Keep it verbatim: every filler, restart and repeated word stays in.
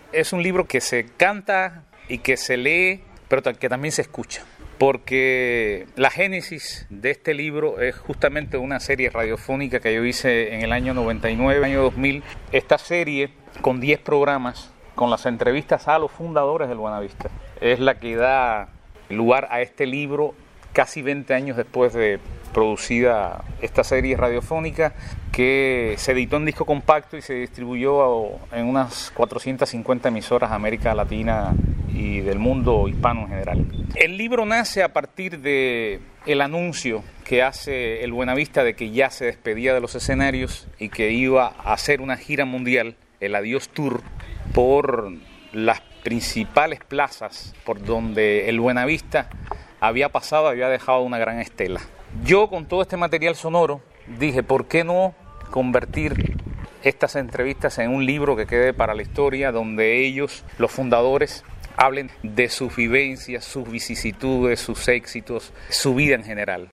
Es un libro que se canta y que se lee, pero que también se escucha. Porque la génesis de este libro es justamente una serie radiofónica que yo hice en el año noventa y nueve, año dos mil. Esta serie, con diez programas, con las entrevistas a los fundadores del Buenavista, es la que da lugar a este libro casi veinte años después de producida esta serie radiofónica, que se editó en disco compacto y se distribuyó en unas cuatrocientas cincuenta emisoras de América Latina y del mundo hispano en general. El libro nace a partir de el anuncio que hace el Buenavista de que ya se despedía de los escenarios y que iba a hacer una gira mundial, el Adiós Tour, por las principales plazas por donde el Buenavista había pasado, había dejado una gran estela. Yo, con todo este material sonoro, dije, ¿por qué no convertir estas entrevistas en un libro que quede para la historia, donde ellos, los fundadores, hablen de sus vivencias, sus vicisitudes, sus éxitos, su vida en general?